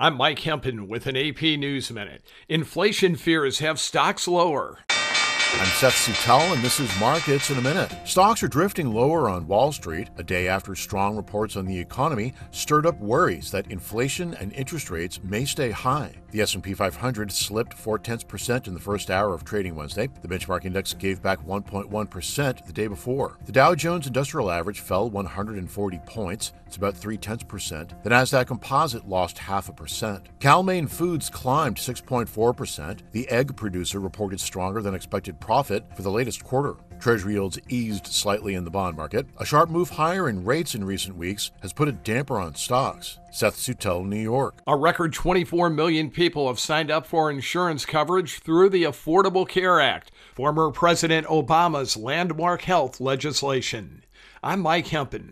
I'm Mike Hempen with an AP News Minute. Inflation fears have stocks lower. I'm Seth Sutell, and this is Markets in a Minute. Stocks are drifting lower on Wall Street, a day after strong reports on the economy stirred up worries that inflation and interest rates may stay high. The S&P 500 slipped 0.4% in the first hour of trading Wednesday. The benchmark index gave back 1.1% the day before. The Dow Jones Industrial Average fell 140 points. It's about 0.3%. The Nasdaq Composite lost 0.5%. Cal-Maine Foods climbed 6.4%. The egg producer reported stronger than expected profit for the latest quarter. Treasury yields eased slightly in the bond market. A sharp move higher in rates in recent weeks has put a damper on stocks. Seth Sutell, New York. A record 24 million people have signed up for insurance coverage through the Affordable Care Act, former President Obama's landmark health legislation. I'm Mike Hempen.